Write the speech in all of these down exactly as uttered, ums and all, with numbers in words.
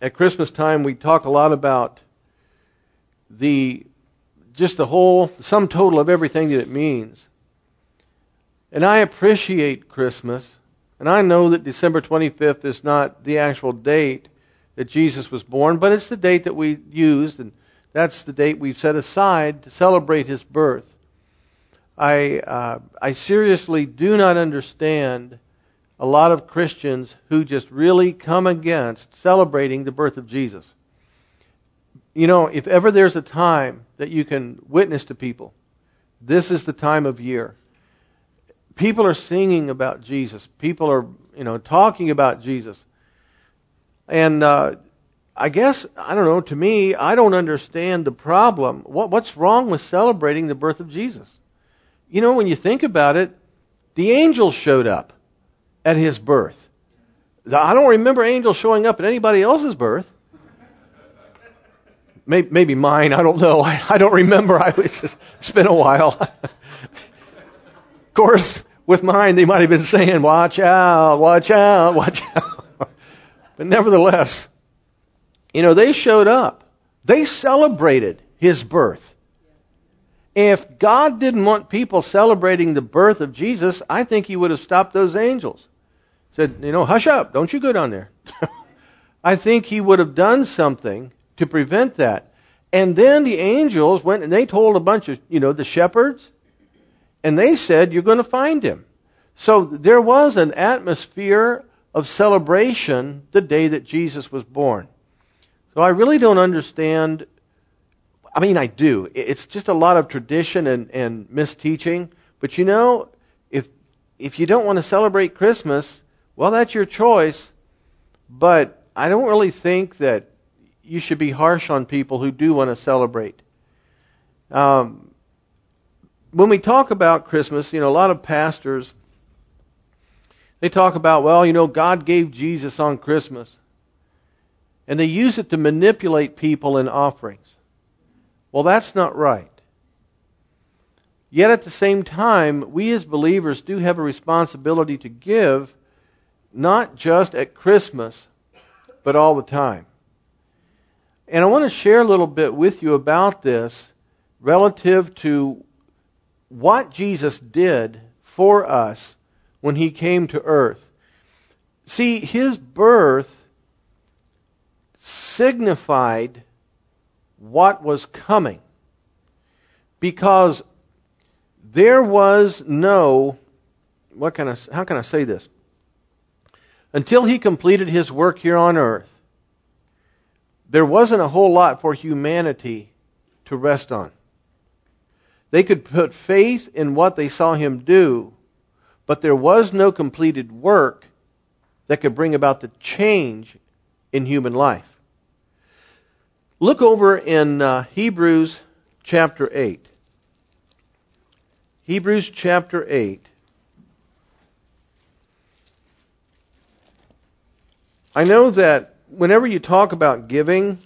at Christmas time we talk a lot about the just the whole sum total of everything that it means. And I appreciate Christmas, and I know that December twenty-fifth is not the actual date that Jesus was born, but it's the date that we used, and that's the date we've set aside to celebrate his birth. I uh, I seriously do not understand a lot of Christians who just really come against celebrating the birth of Jesus. You know, if ever there's a time that you can witness to people, this is the time of year. People are singing about Jesus. People are, you know, talking about Jesus. And uh, I guess, I don't know, to me, I don't understand the problem. What, what's wrong with celebrating the birth of Jesus? You know, when you think about it, the angels showed up at his birth. I don't remember angels showing up at anybody else's birth. Maybe, maybe mine, I don't know. I, I don't remember. I was just, it's been a while. Of course, with mine, they might have been saying, watch out, watch out, watch out. But nevertheless, you know, they showed up. They celebrated his birth. If God didn't want people celebrating the birth of Jesus, I think he would have stopped those angels. Said, you know, hush up, don't you go down there. I think he would have done something to prevent that. And then the angels went and they told a bunch of, you know, the shepherds, and they said, you're going to find him. So there was an atmosphere of celebration the day that Jesus was born. So I really don't understand. I mean, I do. It's just a lot of tradition and, and misteaching. But you know, if if you don't want to celebrate Christmas, well, that's your choice. But I don't really think that you should be harsh on people who do want to celebrate. Um, when we talk about Christmas, you know, a lot of pastors, they talk about, well, you know, God gave Jesus on Christmas. And they use it to manipulate people in offerings. Well, that's not right. Yet at the same time, we as believers do have a responsibility to give, not just at Christmas, but all the time. And I want to share a little bit with you about this relative to what Jesus did for us when he came to earth. See, his birth signified what was coming, because there was no, what can I, how can I say this? Until he completed his work here on earth, there wasn't a whole lot for humanity to rest on. They could put faith in what they saw him do, but there was no completed work that could bring about the change in human life. Look over in uh, Hebrews chapter eight. Hebrews chapter eight. I know that whenever you talk about giving,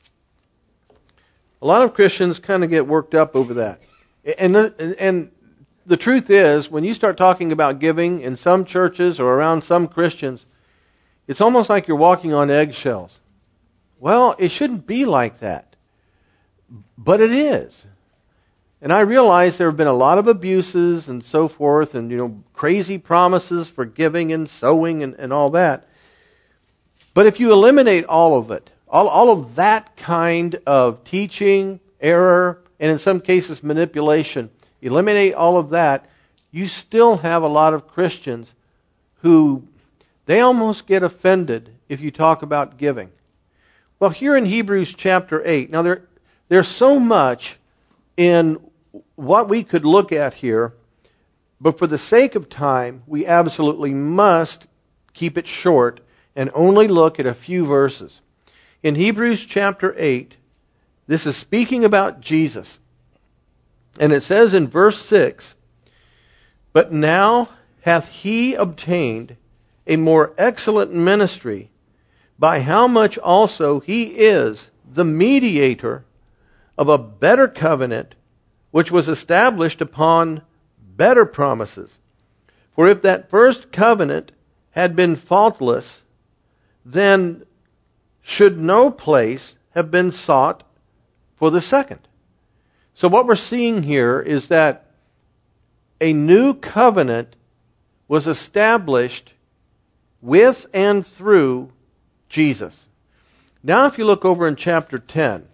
a lot of Christians kind of get worked up over that. And the, and the truth is, when you start talking about giving in some churches or around some Christians, it's almost like you're walking on eggshells. Well, it shouldn't be like that. But it is. And I realize there have been a lot of abuses and so forth, and you know, crazy promises for giving and sowing and, and all that. But if you eliminate all of it, all, all of that kind of teaching, error, and in some cases manipulation, eliminate all of that, you still have a lot of Christians who, they almost get offended if you talk about giving. Well, here in Hebrews chapter eight, now there, there's so much in what we could look at here, but for the sake of time, we absolutely must keep it short and only look at a few verses. In Hebrews chapter eight, this is speaking about Jesus. And it says in verse six, "But now hath he obtained a more excellent ministry, by how much also he is the mediator of a better covenant, which was established upon better promises. For if that first covenant had been faultless, then should no place have been sought for the second. So what we're seeing here is that a new covenant was established with and through Jesus. Now if you look over in chapter ten,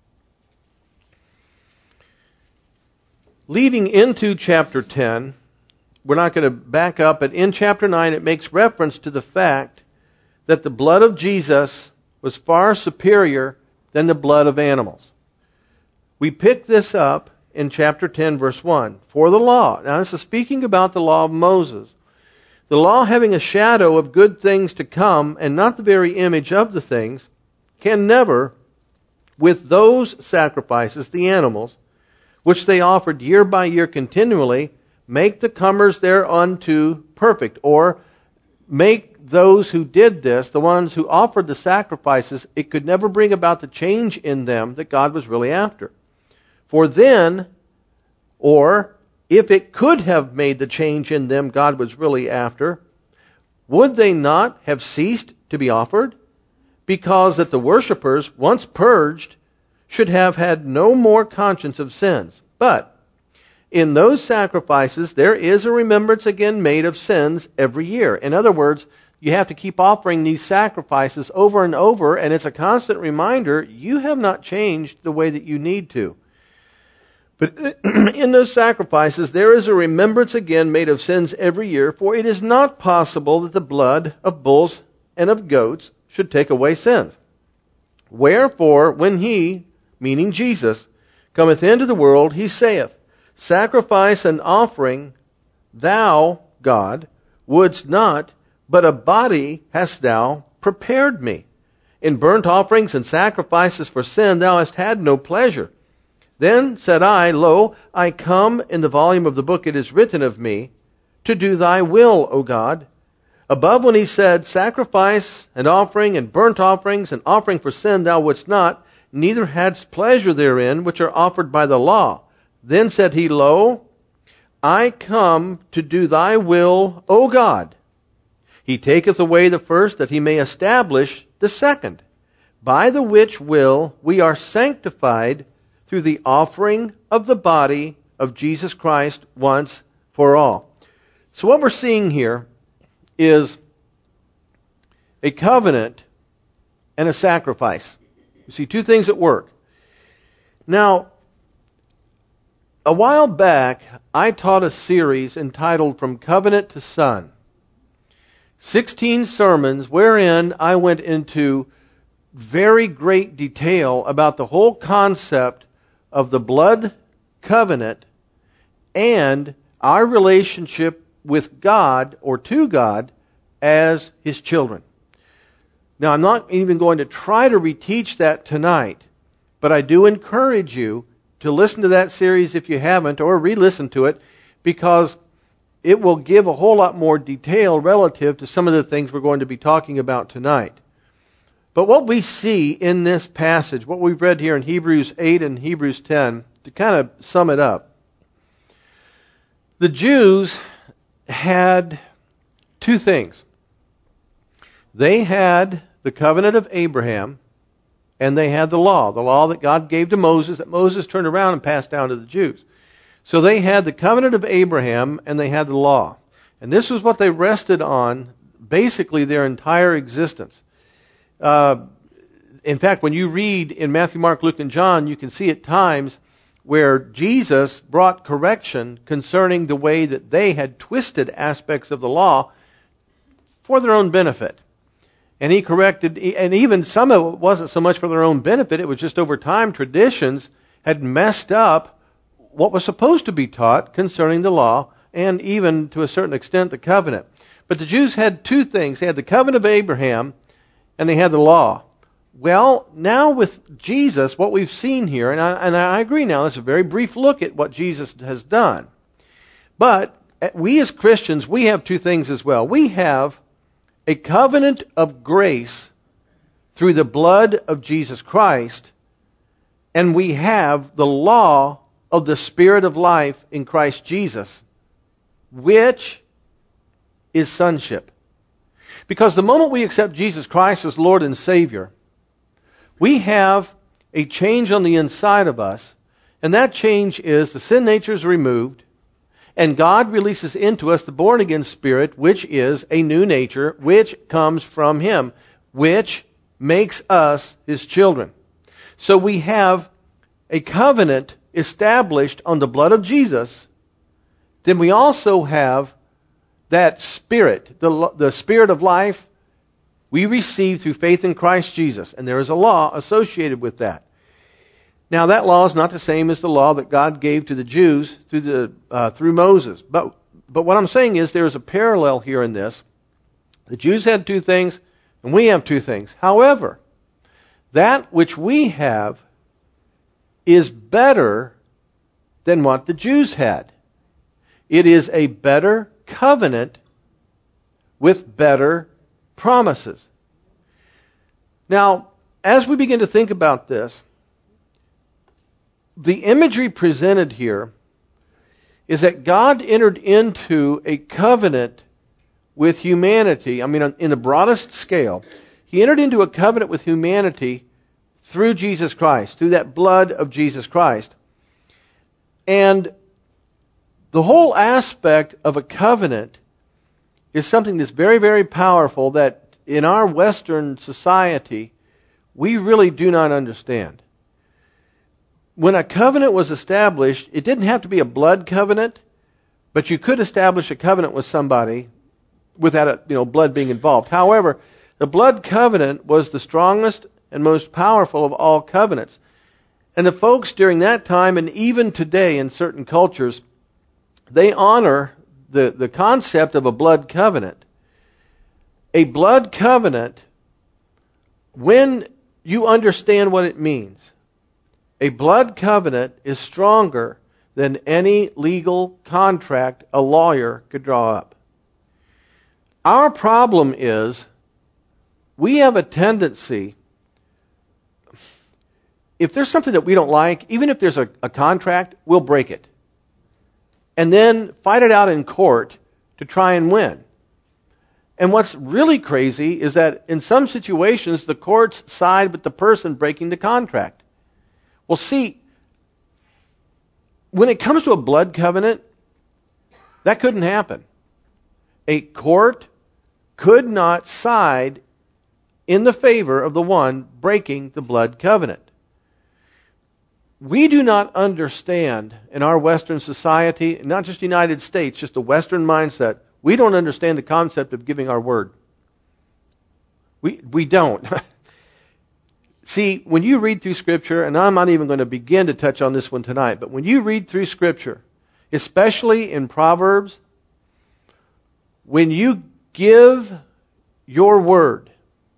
leading into chapter ten, we're not going to back up, but in chapter nine it makes reference to the fact that the blood of Jesus was far superior than the blood of animals. We pick this up in chapter ten, verse one. For the law, now this is speaking about the law of Moses, the law having a shadow of good things to come and not the very image of the things, can never, with those sacrifices, the animals, which they offered year by year continually, make the comers thereunto perfect, or make those who did this, the ones who offered the sacrifices, it could never bring about the change in them that God was really after. For then, or if it could have made the change in them God was really after, would they not have ceased to be offered? Because that the worshippers, once purged, should have had no more conscience of sins. But in those sacrifices, there is a remembrance again made of sins every year. In other words, you have to keep offering these sacrifices over and over, and it's a constant reminder, you have not changed the way that you need to. But in those sacrifices, there is a remembrance again made of sins every year, for it is not possible that the blood of bulls and of goats should take away sins. Wherefore, when he, meaning Jesus, cometh into the world, he saith, Sacrifice and offering thou, God, wouldst not, but a body hast thou prepared me. In burnt offerings and sacrifices for sin thou hast had no pleasure. Then said I, Lo, I come, in the volume of the book it is written of me, to do thy will, O God. Above when he said, Sacrifice and offering and burnt offerings and offering for sin thou wouldst not, neither hadst pleasure therein, which are offered by the law. Then said he, Lo, I come to do thy will, O God. He taketh away the first, that he may establish the second, by the which will we are sanctified through the offering of the body of Jesus Christ once for all. So what we're seeing here is a covenant and a sacrifice. You see two things at work. Now, a while back, I taught a series entitled From Covenant to Son. Sixteen sermons wherein I went into very great detail about the whole concept of the blood covenant and our relationship with God or to God as His children. Now, I'm not even going to try to reteach that tonight, but I do encourage you to listen to that series if you haven't, or re-listen to it, because it will give a whole lot more detail relative to some of the things we're going to be talking about tonight. But what we see in this passage, what we've read here in Hebrews eight and Hebrews ten, to kind of sum it up, the Jews had two things. They had the covenant of Abraham, and they had the law, the law that God gave to Moses, that Moses turned around and passed down to the Jews. So they had the covenant of Abraham, and they had the law. And this was what they rested on basically their entire existence. Uh, in fact, when you read in Matthew, Mark, Luke, and John, you can see at times where Jesus brought correction concerning the way that they had twisted aspects of the law for their own benefit. And he corrected, and even some of it wasn't so much for their own benefit, it was just over time traditions had messed up what was supposed to be taught concerning the law, and even to a certain extent the covenant. But the Jews had two things. They had the covenant of Abraham, and they had the law. Well, now with Jesus, what we've seen here, and I, and I agree now, this is a very brief look at what Jesus has done. But we as Christians, we have two things as well. We have a covenant of grace through the blood of Jesus Christ, and we have the law of the Spirit of life in Christ Jesus, which is sonship. Because the moment we accept Jesus Christ as Lord and Savior, We have a change on the inside of us, and that change is the sin nature is removed, and God releases into us the born-again spirit, which is a new nature, which comes from Him, which makes us His children. So we have a covenant established on the blood of Jesus. Then we also have that spirit, the, the spirit of life, we receive through faith in Christ Jesus. And there is a law associated with that. Now, that law is not the same as the law that God gave to the Jews through the uh, through Moses. But but what I'm saying is there is a parallel here in this. The Jews had two things, and we have two things. However, that which we have is better than what the Jews had. It is a better covenant with better promises. Now, as we begin to think about this, the imagery presented here is that God entered into a covenant with humanity. I mean, in the broadest scale, He entered into a covenant with humanity through Jesus Christ, through that blood of Jesus Christ. And the whole aspect of a covenant is something that's very, very powerful that in our Western society, we really do not understand. When a covenant was established, it didn't have to be a blood covenant, but you could establish a covenant with somebody without a, you know, blood being involved. However, the blood covenant was the strongest and most powerful of all covenants. And the folks during that time, and even today in certain cultures, they honor the, the concept of a blood covenant. A blood covenant, when you understand what it means, a blood covenant is stronger than any legal contract a lawyer could draw up. Our problem is we have a tendency, if there's something that we don't like, even if there's a, a contract, we'll break it. And then fight it out in court to try and win. And what's really crazy is that in some situations, the courts side with the person breaking the contract. Well, see, when it comes to a blood covenant, that couldn't happen. A court could not side in the favor of the one breaking the blood covenant. We do not understand in our Western society, not just the United States, just a Western mindset, we don't understand the concept of giving our word. We, we don't. See, when you read through Scripture, and I'm not even going to begin to touch on this one tonight, but when you read through Scripture, especially in Proverbs, when you give your word,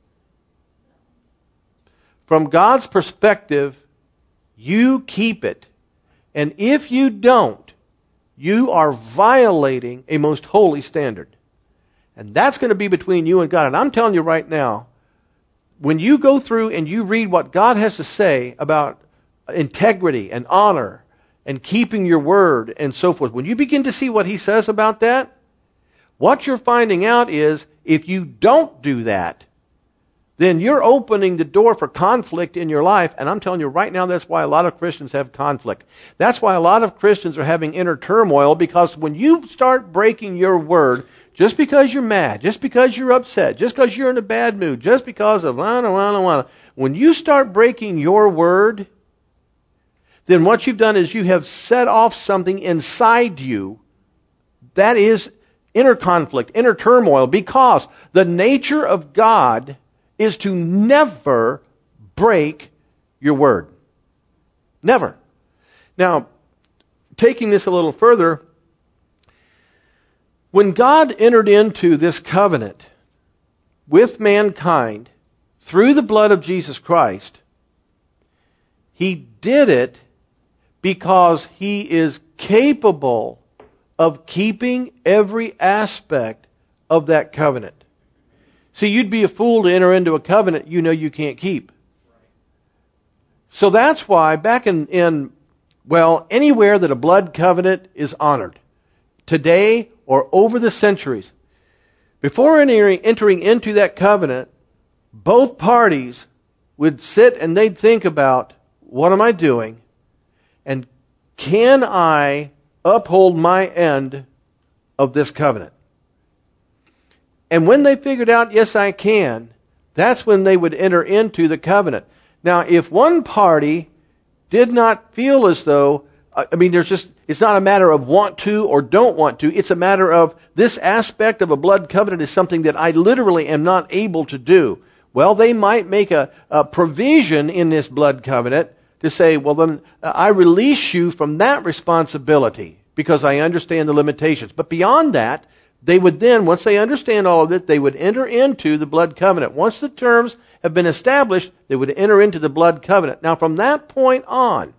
from God's perspective, you keep it. And if you don't, you are violating a most holy standard. And that's going to be between you and God. And I'm telling you right now, when you go through and you read what God has to say about integrity and honor and keeping your word and so forth, when you begin to see what He says about that, what you're finding out is if you don't do that, then you're opening the door for conflict in your life. And I'm telling you right now, that's why a lot of Christians have conflict. That's why a lot of Christians are having inner turmoil, because when you start breaking your word, just because you're mad, just because you're upset, just because you're in a bad mood, just because of I don't wanna, wanna, when you start breaking your word, then what you've done is you have set off something inside you that is inner conflict, inner turmoil, because the nature of God is to never break your word. Never. Now, taking this a little further, when God entered into this covenant with mankind through the blood of Jesus Christ, He did it because He is capable of keeping every aspect of that covenant. See, you'd be a fool to enter into a covenant you know you can't keep. So that's why back in, in, well, anywhere that a blood covenant is honored, today or over the centuries, before entering, entering into that covenant, both parties would sit and they'd think about, what am I doing? And can I uphold my end of this covenant? And when they figured out, yes, I can, that's when they would enter into the covenant. Now, if one party did not feel as though, I mean, there's just, it's not a matter of want to or don't want to. It's a matter of this aspect of a blood covenant is something that I literally am not able to do. Well, they might make a, a provision in this blood covenant to say, well, then I release you from that responsibility because I understand the limitations. But beyond that, they would then, once they understand all of it, they would enter into the blood covenant. Once the terms have been established, they would enter into the blood covenant. Now, from that point on,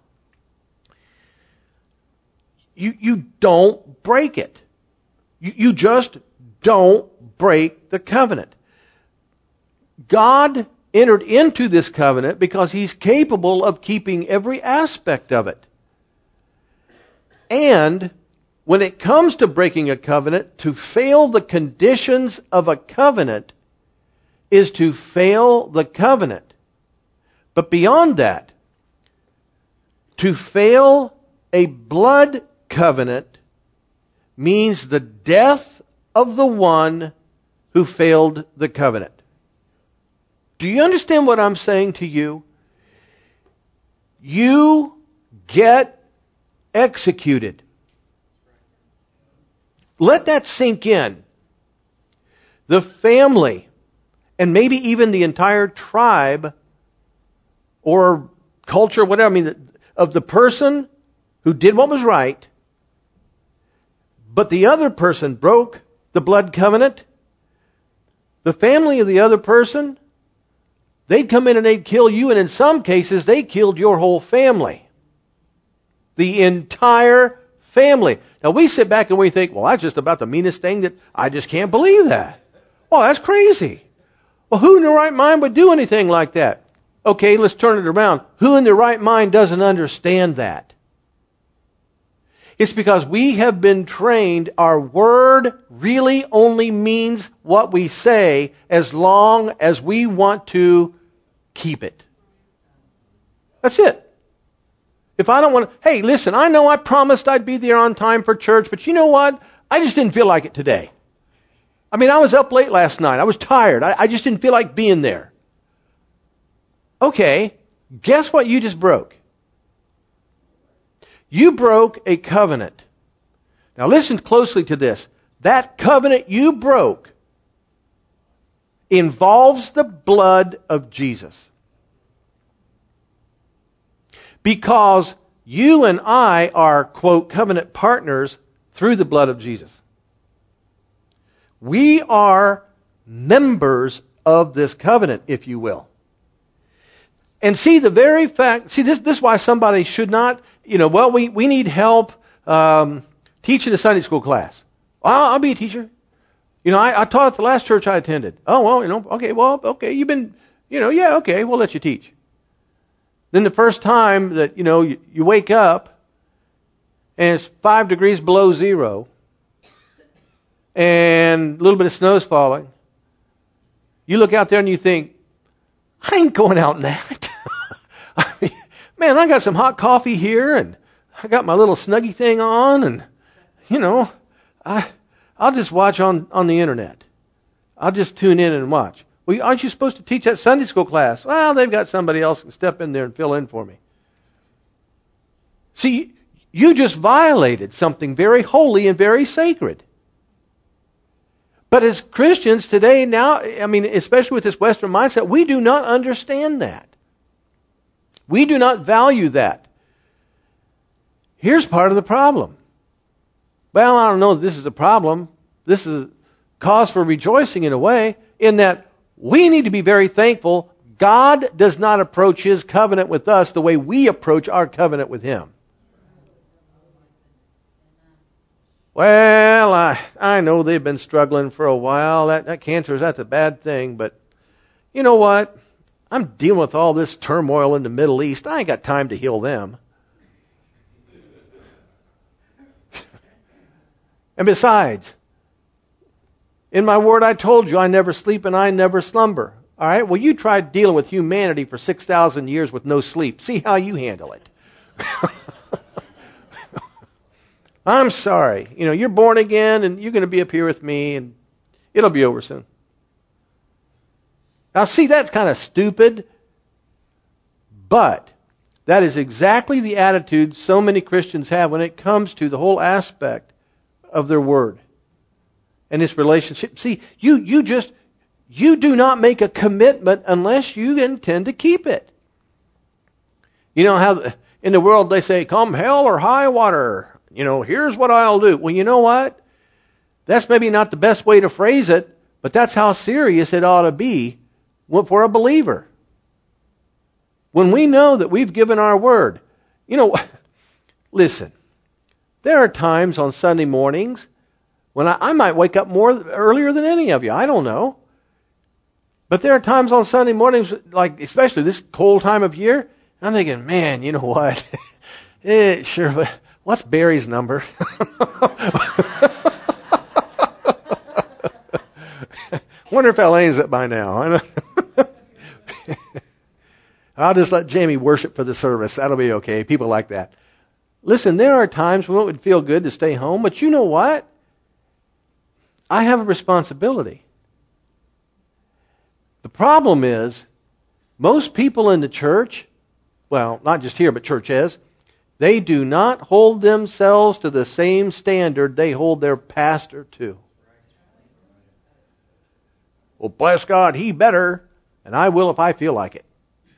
you, you don't break it. You, you just don't break the covenant. God entered into this covenant because He's capable of keeping every aspect of it. And when it comes to breaking a covenant, to fail the conditions of a covenant is to fail the covenant. But beyond that, to fail a blood covenant means the death of the one who failed the covenant. Do you understand what I'm saying to you? You get executed. Let that sink in. The family, and maybe even the entire tribe or culture, whatever, I mean, of the person who did what was right, but the other person broke the blood covenant, the family of the other person, they'd come in and they'd kill you, and in some cases, they killed your whole family. The entire family. Now, we sit back and we think, well, that's just about the meanest thing that I just can't believe that. Well, that's crazy. Well, who in their right mind would do anything like that? Okay, let's turn it around. Who in their right mind doesn't understand that? It's because we have been trained, our word really only means what we say as long as we want to keep it. That's it. If I don't want to, hey, listen, I know I promised I'd be there on time for church, but you know what? I just didn't feel like it today. I mean, I was up late last night. I was tired. I, I just didn't feel like being there. Okay, guess what you just broke? You broke a covenant. Now listen closely to this. That covenant you broke involves the blood of Jesus. Because you and I are, quote, covenant partners through the blood of Jesus. We are members of this covenant, if you will. And see, the very fact, see, this, this is why somebody should not, you know, well, we, we need help um, teaching a Sunday school class. I'll, I'll be a teacher. You know, I, I taught at the last church I attended. Oh, well, you know, okay, well, okay, you've been, you know, yeah, okay, we'll let you teach. Then the first time that, you know, you, you wake up and it's five degrees below zero and a little bit of snow's falling, you look out there and you think, I ain't going out in that. I mean, man, I got some hot coffee here and I got my little Snuggie thing on and, you know, I, I'll just watch on, on the internet. I'll just tune in and watch. Well, aren't you supposed to teach that Sunday school class? Well, they've got somebody else to step in there and fill in for me. See, you just violated something very holy and very sacred. But as Christians today now, I mean, especially with this Western mindset, we do not understand that. We do not value that. Here's part of the problem. Well, I don't know that this is a problem. This is a cause for rejoicing in a way, in that we need to be very thankful God does not approach His covenant with us the way we approach our covenant with Him. Well, I, I know they've been struggling for a while. That, that cancer, that's a bad thing. But you know what? I'm dealing with all this turmoil in the Middle East. I ain't got time to heal them. And besides, in my word I told you, I never sleep and I never slumber. All right, well, you tried dealing with humanity for six thousand years with no sleep. See how you handle it. I'm sorry. You know, you're born again, and you're going to be up here with me, and it'll be over soon. Now, see, that's kind of stupid, but that is exactly the attitude so many Christians have when it comes to the whole aspect of their word and this relationship. See, you, you just, you do not make a commitment unless you intend to keep it. You know how in the world they say, come hell or high water. You know, here's what I'll do. Well, you know what? That's maybe not the best way to phrase it, but that's how serious it ought to be for a believer. When we know that we've given our word. You know, listen, there are times on Sunday mornings when I, I might wake up more earlier than any of you. I don't know. But there are times on Sunday mornings, like especially this cold time of year, and I'm thinking, man, you know what? eh, sure, but what's Barry's number? Wonder if Elaine's it by now. I'll just let Jamie worship for the service. That'll be okay. People like that. Listen, there are times when it would feel good to stay home, but you know what? I have a responsibility. The problem is, most people in the church, well, not just here, but churches, they do not hold themselves to the same standard they hold their pastor to. Well, bless God, he better, and I will if I feel like it.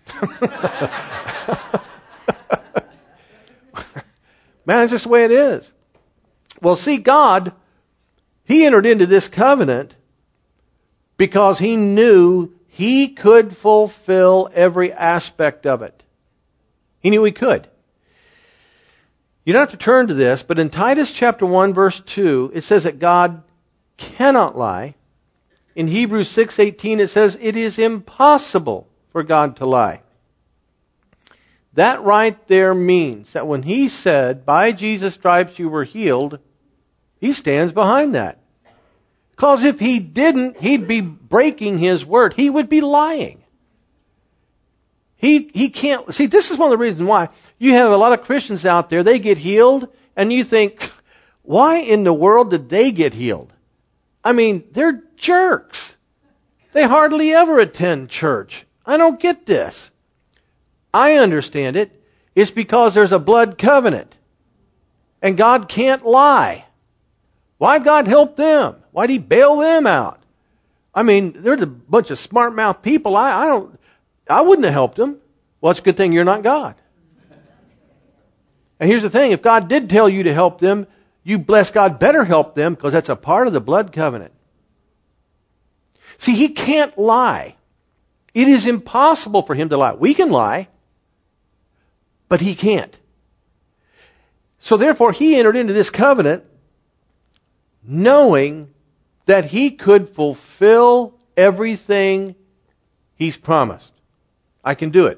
Man, it's just the way it is. Well, see, God, he entered into this covenant because he knew he could fulfill every aspect of it. He knew he could. You don't have to turn to this, but in Titus chapter one, verse two, it says that God cannot lie. In Hebrews six eighteen, it says it is impossible for God to lie. That right there means that when he said, by Jesus' stripes you were healed, he stands behind that. Because if he didn't, he'd be breaking his word. He would be lying. He, he can't, see, this is one of the reasons why you have a lot of Christians out there, they get healed, and you think, why in the world did they get healed? I mean, they're jerks. They hardly ever attend church. I don't get this. I understand it. It's because there's a blood covenant. And God can't lie. Why'd God help them? Why'd he bail them out? I mean, there's a bunch of smart-mouthed people. I, I don't, I wouldn't have helped them. Well, it's a good thing you're not God. And here's the thing. If God did tell you to help them, you bless God better help them because that's a part of the blood covenant. See, he can't lie. It is impossible for him to lie. We can lie, but he can't. So therefore, he entered into this covenant knowing that he could fulfill everything he's promised. I can do it.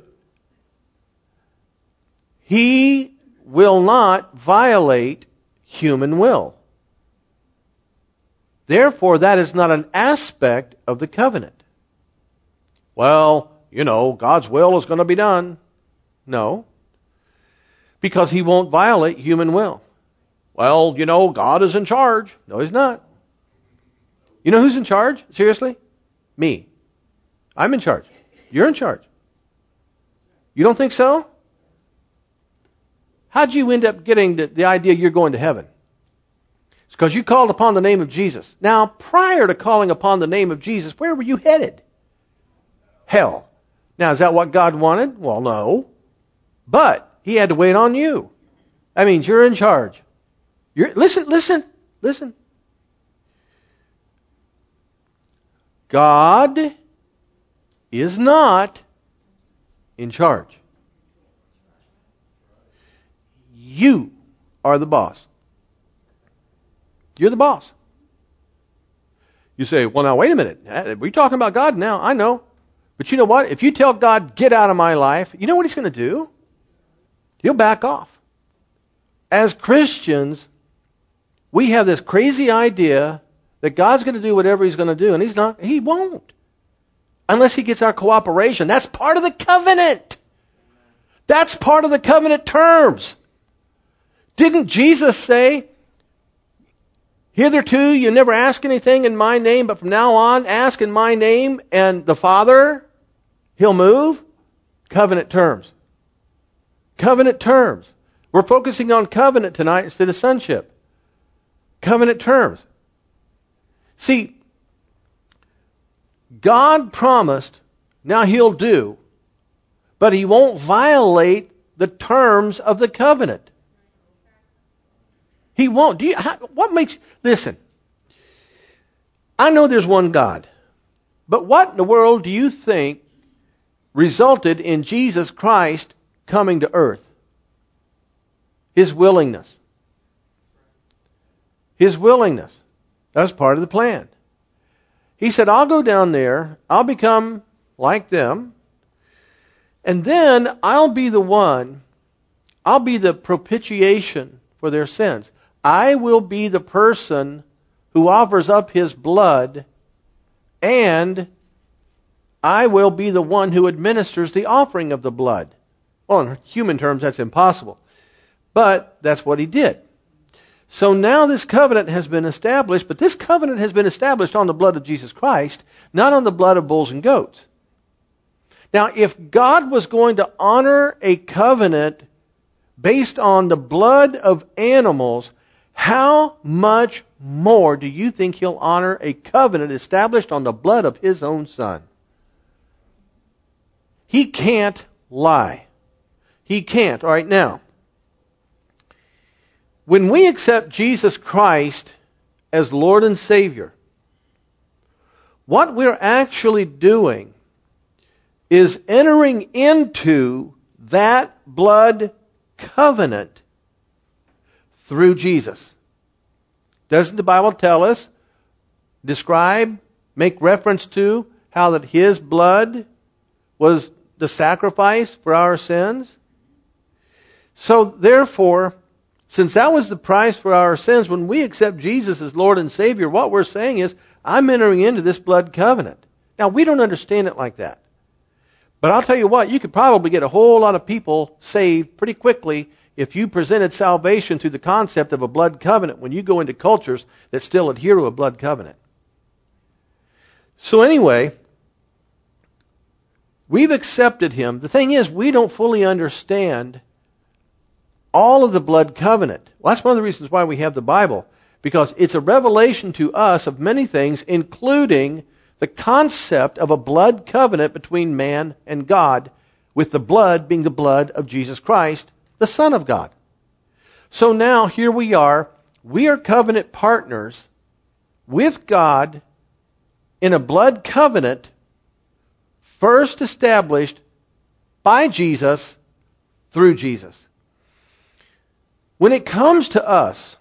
He will not violate human will. Therefore, that is not an aspect of the covenant. Well, you know, God's will is going to be done. No. Because he won't violate human will. Well, you know, God is in charge. No, he's not. You know who's in charge? Seriously? Me. I'm in charge. You're in charge. You don't think so? How'd you end up getting the, the idea you're going to heaven? It's because you called upon the name of Jesus. Now, prior to calling upon the name of Jesus, where were you headed? Hell. Now, is that what God wanted? Well, no. But he had to wait on you. That means you're in charge. You're, listen, listen, listen. God is not in charge. You are the boss. You're the boss. You say, well, now, wait a minute. We're talking about God now. I know. But you know what? If you tell God, get out of my life, you know what he's going to do? He'll back off. As Christians, we have this crazy idea that God's going to do whatever he's going to do, and he's not. He won't. unless he gets our cooperation. That's part of the covenant. That's part of the covenant terms. Didn't Jesus say, hitherto you never ask anything in my name, but from now on ask in my name, and the Father, he'll move? Covenant terms. Covenant terms. We're focusing on covenant tonight instead of sonship. Covenant terms. See, God promised, now he'll do, but he won't violate the terms of the covenant. He won't. Do you, how, what makes, listen, I know there's one God, but what in the world do you think resulted in Jesus Christ coming to earth? His willingness. His willingness. That's part of the plan. He said, I'll go down there, I'll become like them, and then I'll be the one, I'll be the propitiation for their sins. I will be the person who offers up his blood, and I will be the one who administers the offering of the blood. Well, in human terms, that's impossible. But that's what he did. So now this covenant has been established, but this covenant has been established on the blood of Jesus Christ, not on the blood of bulls and goats. Now, if God was going to honor a covenant based on the blood of animals, how much more do you think he'll honor a covenant established on the blood of his own Son? He can't lie. He can't. All right, now, when we accept Jesus Christ as Lord and Savior, what we're actually doing is entering into that blood covenant through Jesus. Doesn't the Bible tell us, describe, make reference to how that his blood was the sacrifice for our sins? So therefore, since that was the price for our sins, when we accept Jesus as Lord and Savior, what we're saying is, I'm entering into this blood covenant. Now, we don't understand it like that. But I'll tell you what, you could probably get a whole lot of people saved pretty quickly if you presented salvation through the concept of a blood covenant when you go into cultures that still adhere to a blood covenant. So anyway, we've accepted him. The thing is, we don't fully understand all of the blood covenant. Well, that's one of the reasons why we have the Bible, because it's a revelation to us of many things, including the concept of a blood covenant between man and God, with the blood being the blood of Jesus Christ, the Son of God. So now, here we are. We are covenant partners with God in a blood covenant first established by Jesus through Jesus. When it comes to us,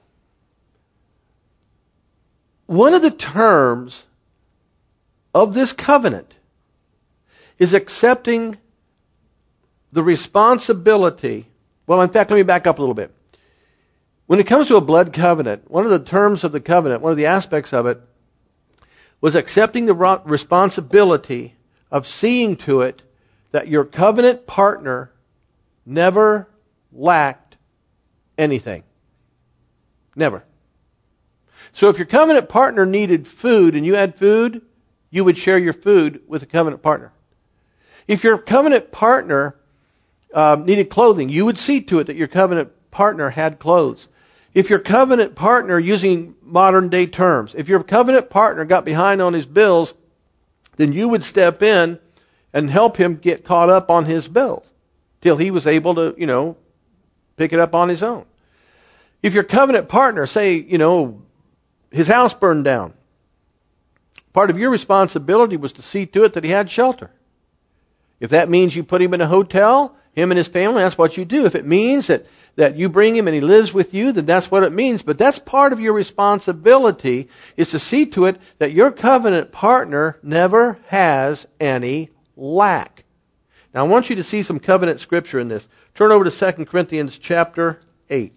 one of the terms of this covenant is accepting the responsibility. Well, in fact, let me back up a little bit. When it comes to a blood covenant, one of the terms of the covenant, one of the aspects of it, was accepting the responsibility of seeing to it that your covenant partner never lacked anything. Never. So if your covenant partner needed food and you had food, you would share your food with a covenant partner. If your covenant partner um, needed clothing, you would see to it that your covenant partner had clothes. If your covenant partner, using modern day terms, if your covenant partner got behind on his bills, then you would step in and help him get caught up on his bills till he was able to, you know, pick it up on his own. If your covenant partner, say, you know, his house burned down, part of your responsibility was to see to it that he had shelter. If that means you put him in a hotel, him and his family, that's what you do. If it means that, that you bring him and he lives with you, then that's what it means. But that's part of your responsibility, is to see to it that your covenant partner never has any lack. Now I want you to see some covenant scripture in this. Turn over to Second Corinthians chapter eight.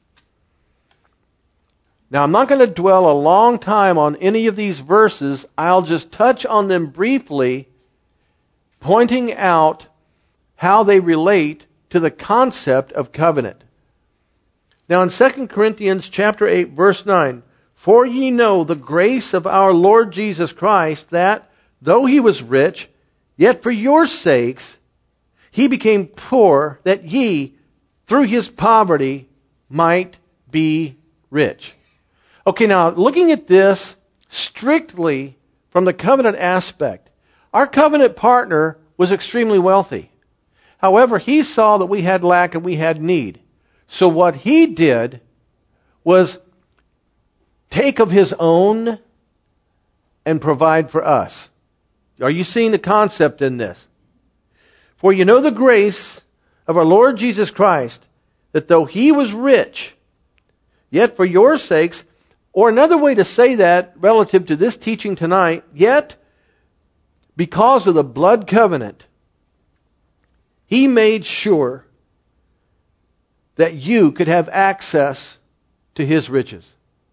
Now, I'm not going to dwell a long time on any of these verses. I'll just touch on them briefly pointing out how they relate to the concept of covenant. Now in Second Corinthians chapter eight, verse nine, for ye know the grace of our Lord Jesus Christ, that, though he was rich, yet for your sakes he became poor, that ye, through his poverty, might be rich. Okay, now looking at this strictly from the covenant aspect, our covenant partner was extremely wealthy. However, he saw that we had lack and we had need. So what he did was take of his own and provide for us. Are you seeing the concept in this? For you know the grace of our Lord Jesus Christ, that though he was rich, yet for your sakes, or another way to say that relative to this teaching tonight, yet because of the blood covenant, he made sure that you could have access to his riches.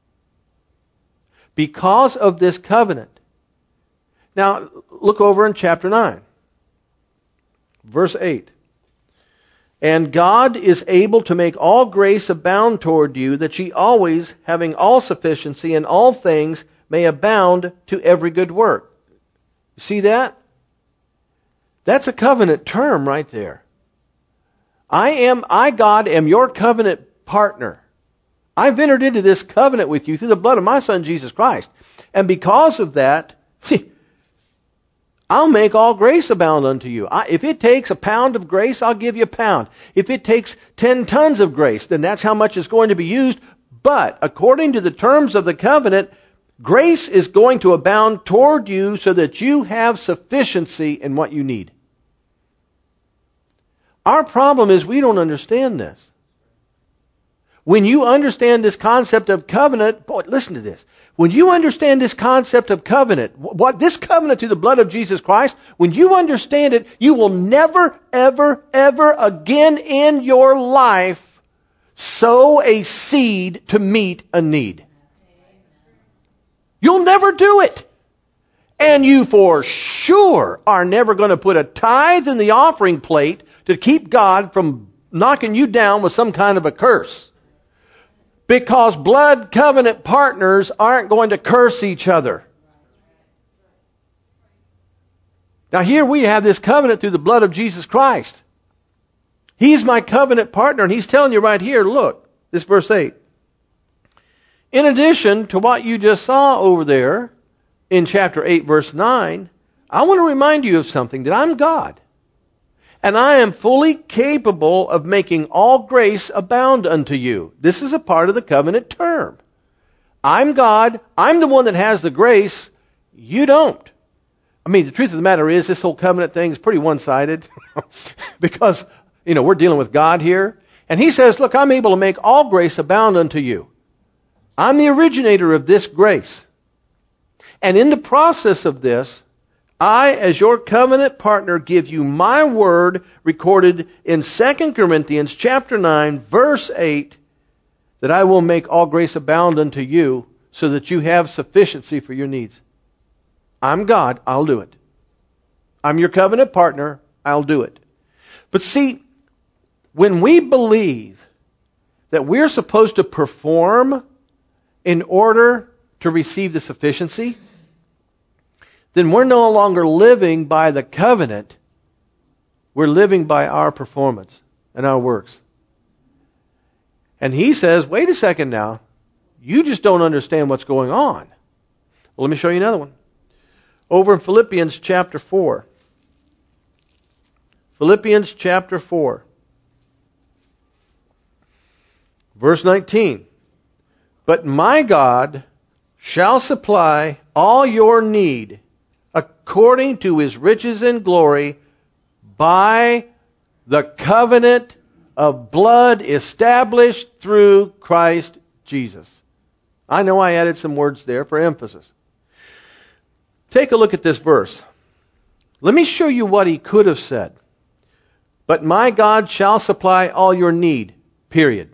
Because of this covenant. Now, look over in chapter nine, verse eight. And God is able to make all grace abound toward you, that ye always, having all sufficiency in all things, may abound to every good work. You see that? That's a covenant term right there. I am, I, God, am your covenant partner. I've entered into this covenant with you through the blood of my Son, Jesus Christ. And because of that, see, I'll make all grace abound unto you. I, if it takes a pound of grace, I'll give you a pound. If it takes ten tons of grace, then that's how much is going to be used. But according to the terms of the covenant, grace is going to abound toward you so that you have sufficiency in what you need. Our problem is we don't understand this. When you understand this concept of covenant, boy, listen to this. When you understand this concept of covenant, what this covenant to the blood of Jesus Christ, when you understand it, you will never, ever, ever again in your life sow a seed to meet a need. You'll never do it. And you for sure are never going to put a tithe in the offering plate to keep God from knocking you down with some kind of a curse. Because blood covenant partners aren't going to curse each other. Now here we have this covenant through the blood of Jesus Christ. He's my covenant partner, and he's telling you right here, look, this verse eight. In addition to what you just saw over there in chapter eight, verse nine, I want to remind you of something, that I'm God. And I am fully capable of making all grace abound unto you. This is a part of the covenant term. I'm God. I'm the one that has the grace. You don't. I mean, the truth of the matter is, this whole covenant thing is pretty one-sided. Because, you know, we're dealing with God here. And he says, look, I'm able to make all grace abound unto you. I'm the originator of this grace. And in the process of this, I, as your covenant partner, give you my word recorded in Second Corinthians chapter nine, verse eight, that I will make all grace abound unto you so that you have sufficiency for your needs. I'm God, I'll do it. I'm your covenant partner, I'll do it. But see, when we believe that we're supposed to perform in order to receive the sufficiency, then we're no longer living by the covenant. We're living by our performance and our works. And he says, wait a second now. You just don't understand what's going on. Well, let me show you another one. Over in Philippians chapter four. Philippians chapter four. Verse nineteen. But my God shall supply all your need according to his riches and glory by the covenant of blood established through Christ Jesus. I know I added some words there for emphasis. Take a look at this verse. Let me show you what he could have said. But my God shall supply all your need, period.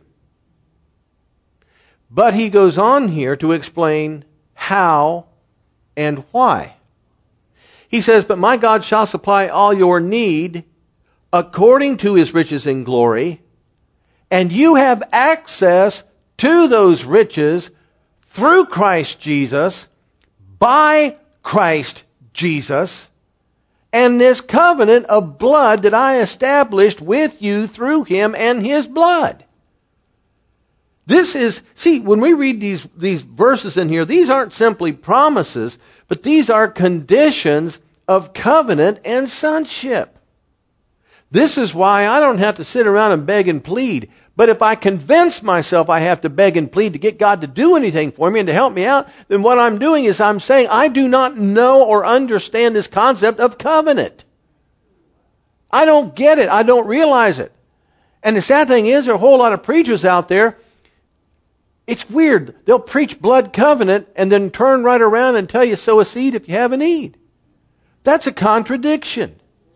But he goes on here to explain how and why. He says, but my God shall supply all your need according to his riches in glory, and you have access to those riches through Christ Jesus, by Christ Jesus, and this covenant of blood that I established with you through him and his blood. This is, see, when we read these, these verses in here, these aren't simply promises, but these are conditions of covenant and sonship. This is why I don't have to sit around and beg and plead. But if I convince myself I have to beg and plead to get God to do anything for me and to help me out, then what I'm doing is I'm saying I do not know or understand this concept of covenant. I don't get it. I don't realize it. And the sad thing is, there are a whole lot of preachers out there. It's weird. They'll preach blood covenant and then turn right around and tell you sow a seed if you have a need. That's a contradiction.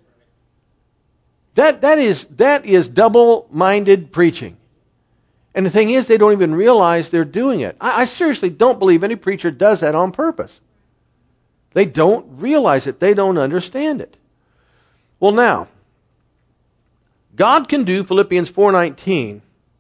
That, that is, that is double-minded preaching. And the thing is, they don't even realize they're doing it. I, I seriously don't believe any preacher does that on purpose. They don't realize it. They don't understand it. Well, now, God can do Philippians four nineteen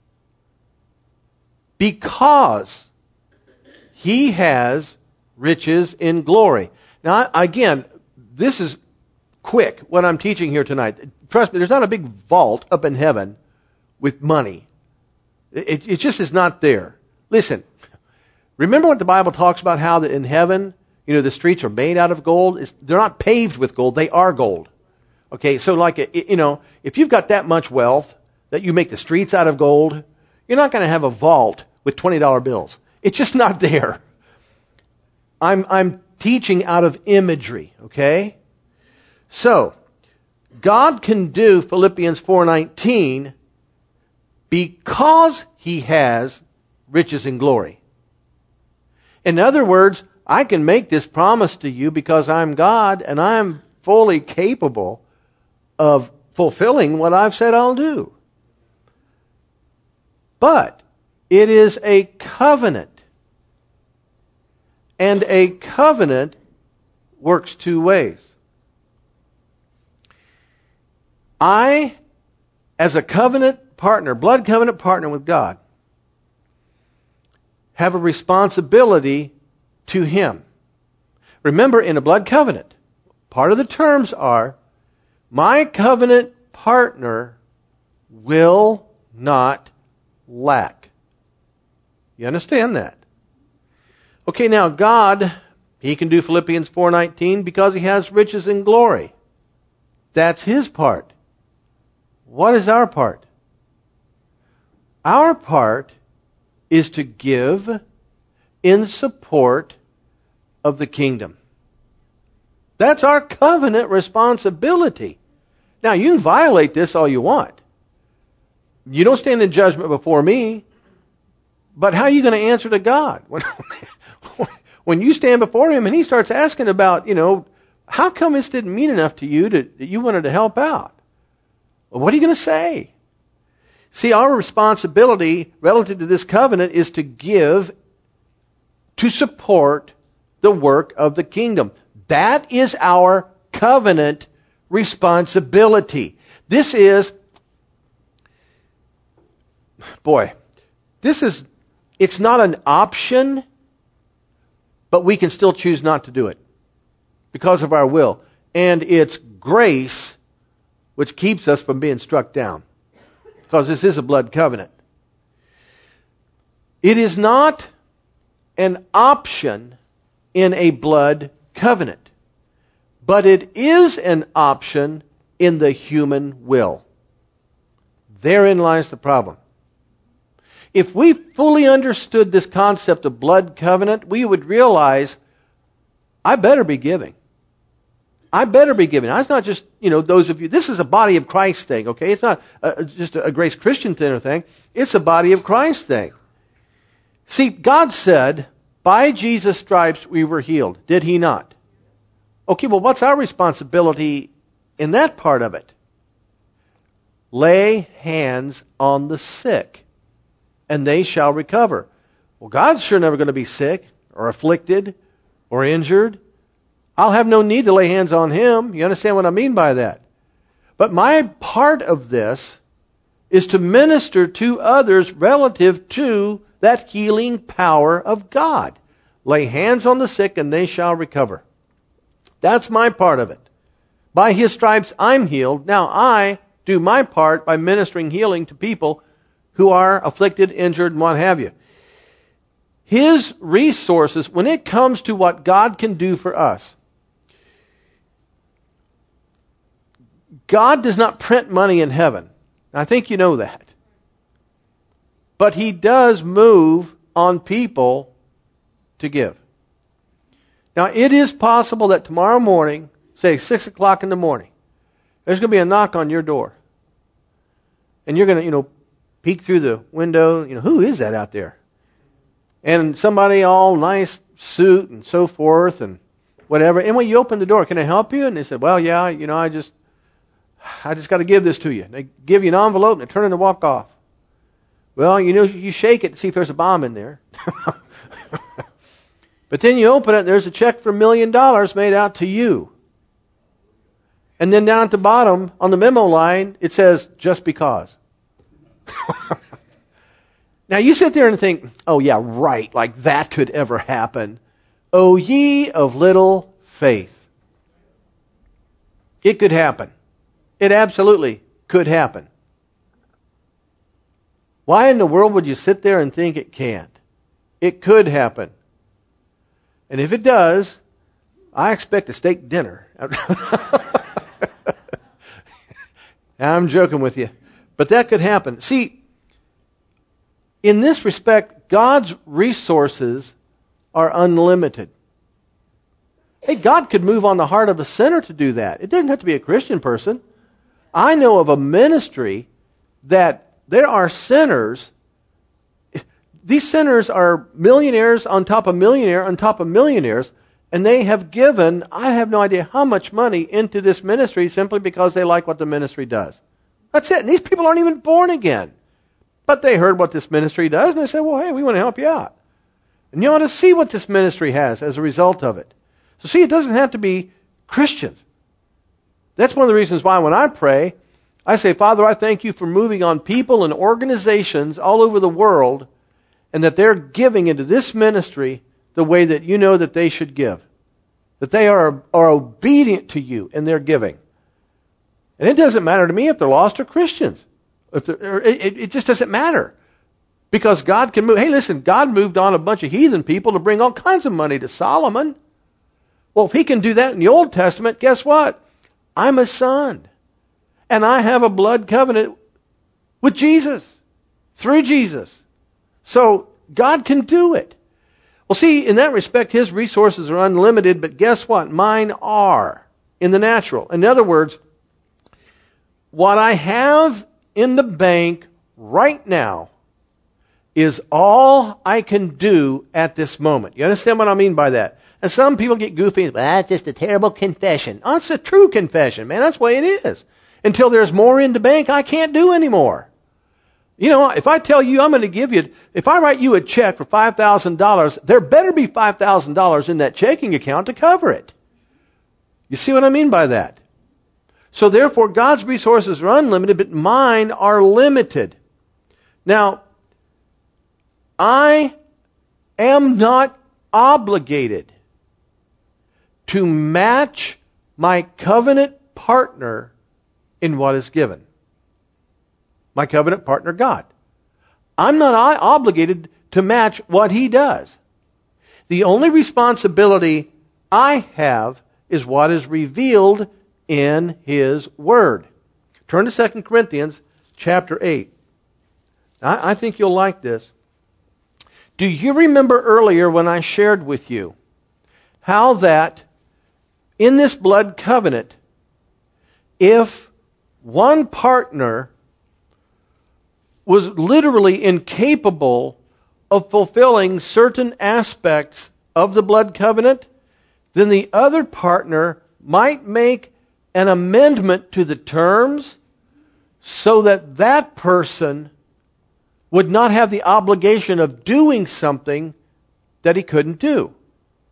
because he has riches in glory. Now, again, this is quick, what I'm teaching here tonight. Trust me, there's not a big vault up in heaven with money. It, it just is not there. Listen, remember what the Bible talks about, how that in heaven, you know, the streets are made out of gold? It's, they're not paved with gold, they are gold. Okay, so like, you know, if you've got that much wealth that you make the streets out of gold, you're not going to have a vault with twenty dollar bills. It's just not there. I'm, I'm teaching out of imagery, okay? So, God can do Philippians four nineteen because he has riches in glory. In other words, I can make this promise to you because I'm God and I'm fully capable of fulfilling what I've said I'll do. But it is a covenant. And a covenant works two ways. I, as a covenant partner, blood covenant partner with God, have a responsibility to him. Remember, in a blood covenant, part of the terms are, my covenant partner will not lack. You understand that? Okay, now God, he can do Philippians four nineteen because he has riches in glory. That's his part. What is our part? Our part is to give in support of the kingdom. That's our covenant responsibility. Now, you can violate this all you want. You don't stand in judgment before me, but how are you going to answer to God? When, when you stand before him and he starts asking about, you know, how come this didn't mean enough to you to, that you wanted to help out? Well, what are you going to say? See, our responsibility relative to this covenant is to give to support the work of the kingdom. That is our covenant responsibility. This is, boy, this is, it's not an option, but we can still choose not to do it because of our will. And it's grace which keeps us from being struck down, because this is a blood covenant. It is not an option in a blood covenant, but it is an option in the human will. Therein lies the problem. If we fully understood this concept of blood covenant, we would realize, I better be giving. I better be giving. It's not just, you know, those of you, this is a body of Christ thing, okay? It's not a, just a Grace Christian thing. It's a body of Christ thing. See, God said, by Jesus' stripes we were healed. Did he not? Okay, well, what's our responsibility in that part of it? Lay hands on the sick, and they shall recover. Well, God's sure never going to be sick or afflicted or injured. I'll have no need to lay hands on him. You understand what I mean by that? But my part of this is to minister to others relative to that healing power of God. Lay hands on the sick and they shall recover. That's my part of it. By his stripes I'm healed. Now I do my part by ministering healing to people who are afflicted, injured, and what have you. His resources, when it comes to what God can do for us, God does not print money in heaven. I think you know that. But he does move on people to give. Now, it is possible that tomorrow morning, say six o'clock in the morning, there's going to be a knock on your door. And you're going to, you know, peek through the window. You know, who is that out there? And somebody all nice suit and so forth and whatever. And when you open the door, can I help you? And they said, well, yeah, you know, I just, I just got to give this to you. And they give you an envelope and they turn it and walk off. Well, you know, you shake it to see if there's a bomb in there. But then you open it, there's a check for a million dollars made out to you. And then down at the bottom, on the memo line, it says, just because. Now you sit there and think, oh yeah, right, like that could ever happen. O ye of little faith. It could happen. It absolutely could happen. Why in the world would you sit there and think it can't? It could happen. And if it does, I expect a steak dinner. I'm joking with you. But that could happen. See, in this respect, God's resources are unlimited. Hey, God could move on the heart of a sinner to do that. It doesn't have to be a Christian person. I know of a ministry that there are sinners. These sinners are millionaires on top of millionaire on top of millionaires, and they have given, I have no idea how much money into this ministry simply because they like what the ministry does. That's it. And these people aren't even born again. But they heard what this ministry does, and they said, well, hey, we want to help you out. And you ought to see what this ministry has as a result of it. So see, it doesn't have to be Christians. That's one of the reasons why when I pray, I say, Father, I thank you for moving on people and organizations all over the world, and that they're giving into this ministry the way that you know that they should give. That they are, are obedient to you in their giving. And it doesn't matter to me if they're lost or Christians. If they're, it, it just doesn't matter. Because God can move. Hey, listen, God moved on a bunch of heathen people to bring all kinds of money to Solomon. Well, if he can do that in the Old Testament, guess what? I'm a son. And I have a blood covenant with Jesus. Through Jesus. So God can do it. Well, see, in that respect, his resources are unlimited, but guess what? Mine are in the natural. In other words, what I have in the bank right now is all I can do at this moment. You understand what I mean by that? And some people get goofy. Well, that's just a terrible confession. Oh, it's a true confession, man. That's the way it is. Until there's more in the bank, I can't do anymore. You know, if I tell you I'm going to give you, if I write you a check for five thousand dollars, there better be five thousand dollars in that checking account to cover it. You see what I mean by that? So therefore, God's resources are unlimited, but mine are limited. Now, I am not obligated to match my covenant partner in what is given. My covenant partner, God. I'm not obligated to match what he does. The only responsibility I have is what is revealed in his word. Turn to Second Corinthians chapter eight. I, I think you'll like this. Do you remember earlier when I shared with you how that in this blood covenant, if one partner was literally incapable of fulfilling certain aspects of the blood covenant, then the other partner might make an amendment to the terms so that that person would not have the obligation of doing something that he couldn't do.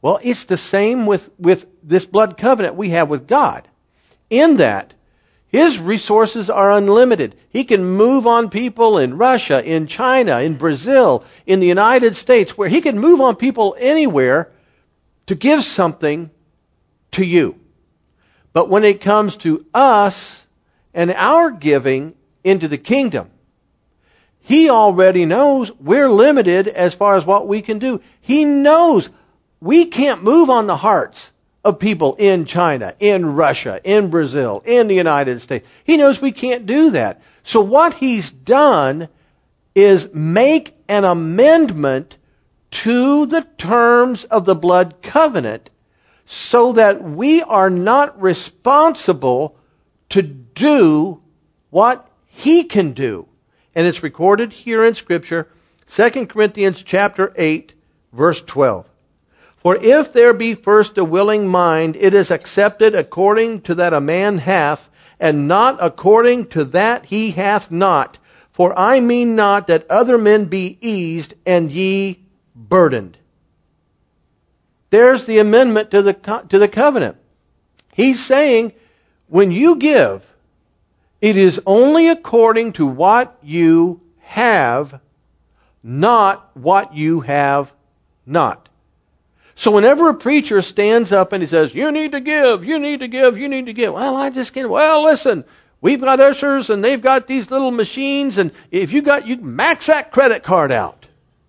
Well, it's the same with, with this blood covenant we have with God. In that, His resources are unlimited. He can move on people in Russia, in China, in Brazil, in the United States, where He can move on people anywhere to give something to you. But when it comes to us and our giving into the kingdom, He already knows we're limited as far as what we can do. He knows we can't move on the hearts of people in China, in Russia, in Brazil, in the United States. He knows we can't do that. So what He's done is make an amendment to the terms of the blood covenant so that we are not responsible to do what He can do. And it's recorded here in Scripture, Second Corinthians chapter eight, verse twelve. For if there be first a willing mind, it is accepted according to that a man hath, and not according to that he hath not. For I mean not that other men be eased, and ye burdened. There's the amendment to the, to the covenant. He's saying, when you give, it is only according to what you have, not what you have not. So whenever a preacher stands up and he says, you need to give, you need to give, you need to give. Well, I just can't. Well, listen, we've got ushers and they've got these little machines, and if you got, you max that credit card out.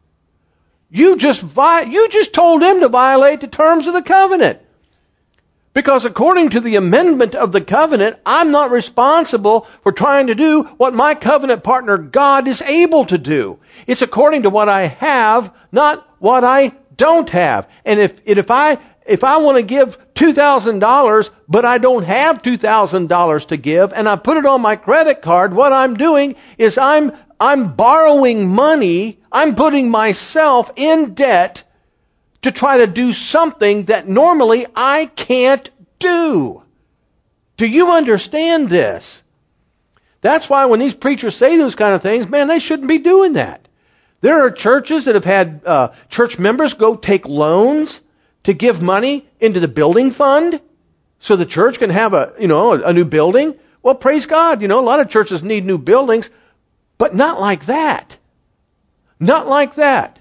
You just vi- you just told them to violate the terms of the covenant. Because according to the amendment of the covenant, I'm not responsible for trying to do what my covenant partner God is able to do. It's according to what I have, not what I don't have. And if if I if I want to give two thousand dollars, but I don't have two thousand dollars to give, and I put it on my credit card, what I'm doing is I'm I'm borrowing money, I'm putting myself in debt to try to do something that normally I can't do. Do you understand this? That's why when these preachers say those kind of things, man, they shouldn't be doing that. There are churches that have had uh, church members go take loans to give money into the building fund so the church can have a, you know, a, a new building. Well, praise God. You know, a lot of churches need new buildings, but not like that. Not like that.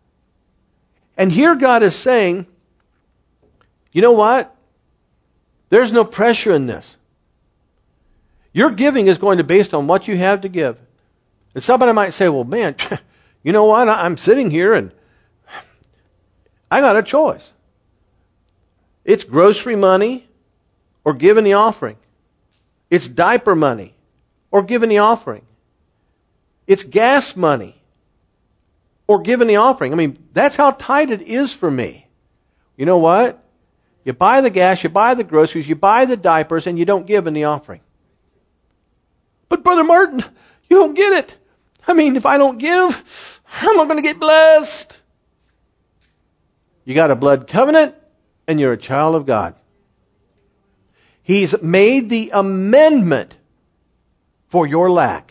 And here God is saying, you know what? There's no pressure in this. Your giving is going to be based on what you have to give. And somebody might say, well, man, you know what? I'm sitting here and I got a choice. It's grocery money or giving the offering. It's diaper money or giving the offering. It's gas money or giving the offering. I mean, that's how tight it is for me. You know what? You buy the gas, you buy the groceries, you buy the diapers, and you don't give in the offering. But Brother Martin, you don't get it. I mean, if I don't give, how am I going to get blessed? You got a blood covenant, and you're a child of God. He's made the amendment for your lack.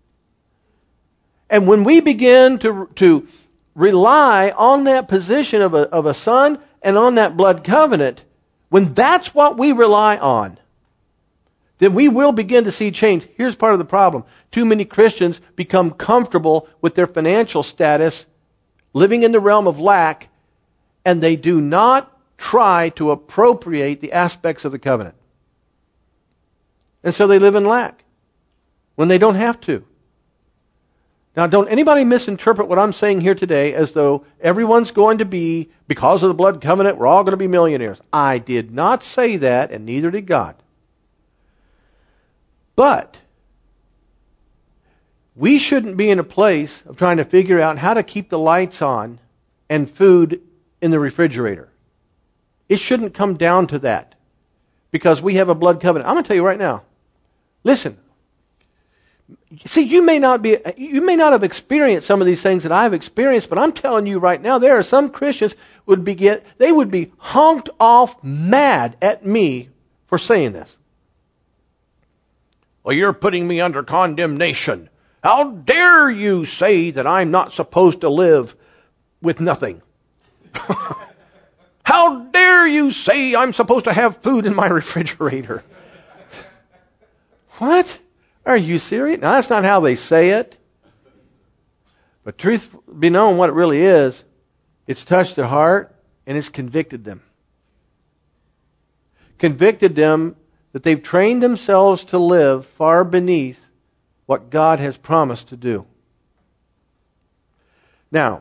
And when we begin to, to rely on that position of a, of a son and on that blood covenant, when that's what we rely on, then we will begin to see change. Here's part of the problem. Too many Christians become comfortable with their financial status, living in the realm of lack, and they do not try to appropriate the aspects of the covenant. And so they live in lack when they don't have to. Now, don't anybody misinterpret what I'm saying here today as though everyone's going to be, because of the blood covenant, we're all going to be millionaires. I did not say that, and neither did God. But we shouldn't be in a place of trying to figure out how to keep the lights on and food in the refrigerator. It shouldn't come down to that because we have a blood covenant. I'm going to tell you right now. Listen. See, you may not be, you may not have experienced some of these things that I've experienced, but I'm telling you right now, there are some Christians would be get, they would be honked off mad at me for saying this. Well, you're putting me under condemnation. How dare you say that I'm not supposed to live with nothing? How dare you say I'm supposed to have food in my refrigerator? What? Are you serious? Now, that's not how they say it. But truth be known, what it really is, it's touched their heart and it's convicted them. Convicted them that they've trained themselves to live far beneath what God has promised to do. Now,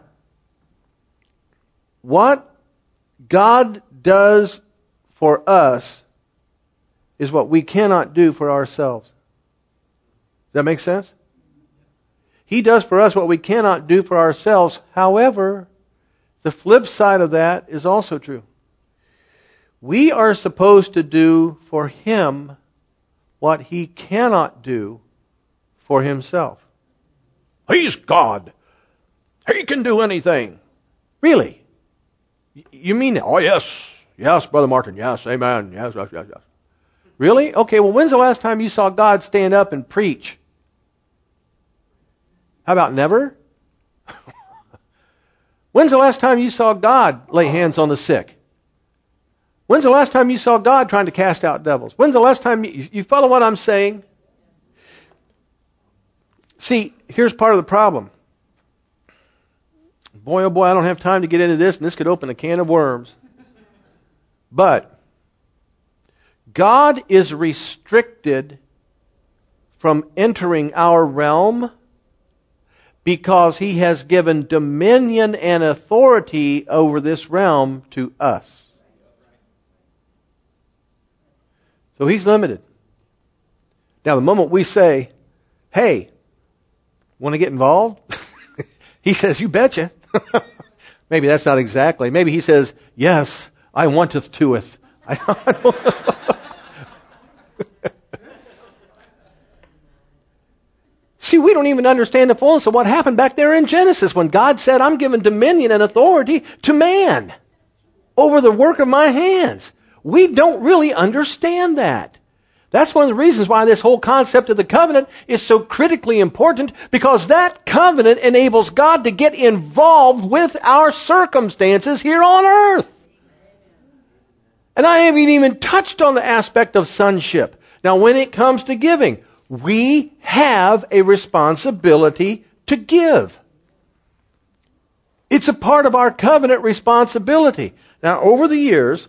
what God does for us is what we cannot do for ourselves. Does that make sense? He does for us what we cannot do for ourselves. However, the flip side of that is also true. We are supposed to do for Him what He cannot do for Himself. He's God. He can do anything. Really? You mean that? Oh, yes. Yes, Brother Martin. Yes, amen. Yes, yes, yes, yes. Really? Okay, well, when's the last time you saw God stand up and preach? How about never? When's the last time you saw God lay hands on the sick? When's the last time you saw God trying to cast out devils? When's the last time you, you follow what I'm saying? See, here's part of the problem. Boy, oh boy, I don't have time to get into this, and this could open a can of worms. But God is restricted from entering our realm because He has given dominion and authority over this realm to us. So He's limited. Now, the moment we say, hey, want to get involved? He says, you betcha. Maybe that's not exactly. Maybe He says, yes, I wanteth toeth. I don't See, we don't even understand the fullness of what happened back there in Genesis when God said, I'm giving dominion and authority to man over the work of my hands. We don't really understand that. That's one of the reasons why this whole concept of the covenant is so critically important, because that covenant enables God to get involved with our circumstances here on earth. And I haven't even touched on the aspect of sonship. Now, when it comes to giving, we have a responsibility to give. It's a part of our covenant responsibility. Now, over the years,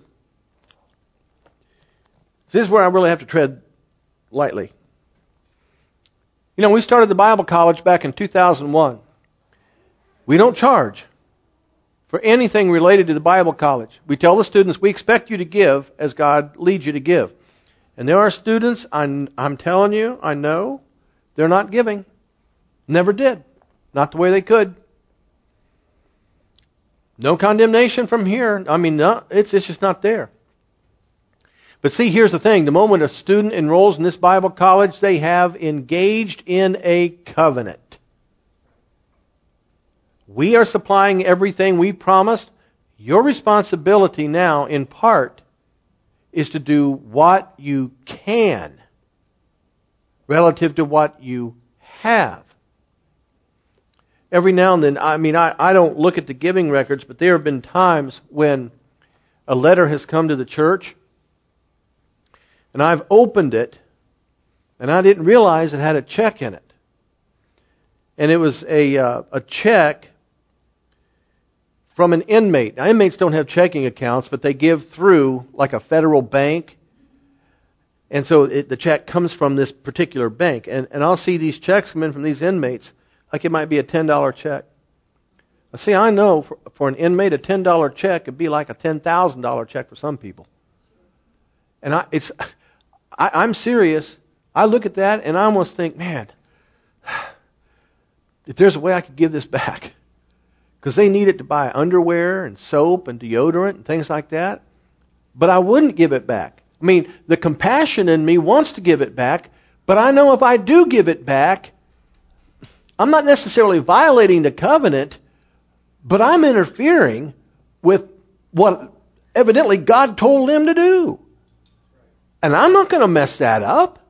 this is where I really have to tread lightly. You know, we started the Bible College back in two thousand one. We don't charge for anything related to the Bible College. We tell the students, we expect you to give as God leads you to give. And there are students, I'm, I'm telling you, I know, they're not giving. Never did. Not the way they could. No condemnation from here. I mean, no, it's, it's just not there. But see, here's the thing. The moment a student enrolls in this Bible college, they have engaged in a covenant. We are supplying everything we promised. Your responsibility now, in part, is to do what you can relative to what you have. Every now and then, I mean, I, I don't look at the giving records, but there have been times when a letter has come to the church, and I've opened it, and I didn't realize it had a check in it. And it was a uh, a check from an inmate. Now, inmates don't have checking accounts, but they give through like a federal bank. And so it, the check comes from this particular bank. And, and I'll see these checks come in from these inmates, like it might be a ten dollar check. Now, see, I know for, for an inmate, a ten dollar check could be like a ten thousand dollar check for some people. And I, it's, I, I'm serious. I look at that and I almost think, man, if there's a way I could give this back. Because they need it to buy underwear and soap and deodorant and things like that. But I wouldn't give it back. I mean, the compassion in me wants to give it back, but I know if I do give it back, I'm not necessarily violating the covenant, but I'm interfering with what evidently God told him to do. And I'm not going to mess that up.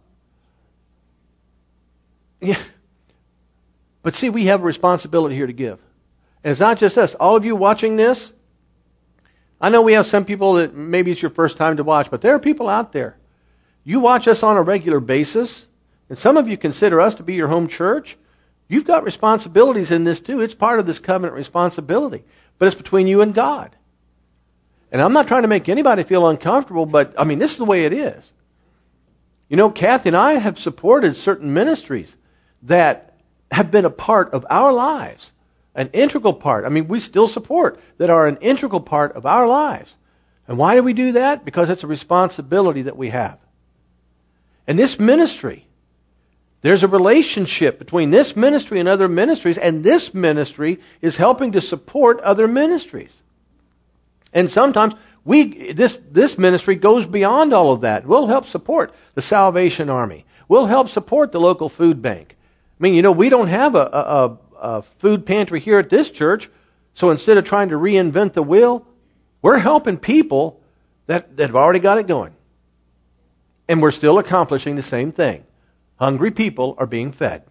Yeah. But see, we have a responsibility here to give. And it's not just us. All of you watching this, I know we have some people that maybe it's your first time to watch, but there are people out there. You watch us on a regular basis, and some of you consider us to be your home church. You've got responsibilities in this too. It's part of this covenant responsibility. But it's between you and God. And I'm not trying to make anybody feel uncomfortable, but I mean, this is the way it is. You know, Kathy and I have supported certain ministries that have been a part of our lives, an integral part. I mean, we still support that are an integral part of our lives. And why do we do that? Because it's a responsibility that we have. And this ministry, there's a relationship between this ministry and other ministries, and this ministry is helping to support other ministries. And sometimes we this this ministry goes beyond all of that. We'll help support the Salvation Army. We'll help support the local food bank. I mean, you know, we don't have a, a, a food pantry here at this church, so instead of trying to reinvent the wheel, we're helping people that, that have already got it going. And we're still accomplishing the same thing. Hungry people are being fed.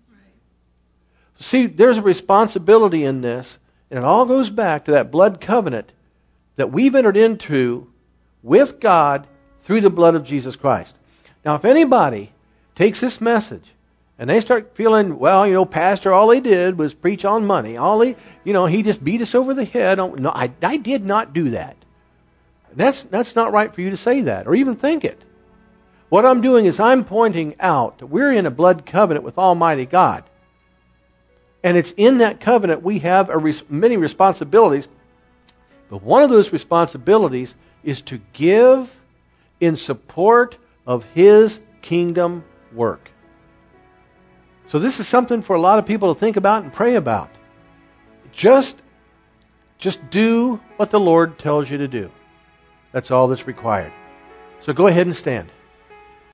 See, there's a responsibility in this, and it all goes back to that blood covenant that we've entered into with God through the blood of Jesus Christ. Now, if anybody takes this message and they start feeling, well, you know, Pastor, all he did was preach on money. All he, you know, he just beat us over the head. No, I, I did not do that. That's, that's not right for you to say that or even think it. What I'm doing is I'm pointing out that we're in a blood covenant with Almighty God. And it's in that covenant we have a res- many responsibilities. But one of those responsibilities is to give in support of His kingdom work. So this is something for a lot of people to think about and pray about. Just, just do what the Lord tells you to do. That's all that's required. So go ahead and stand.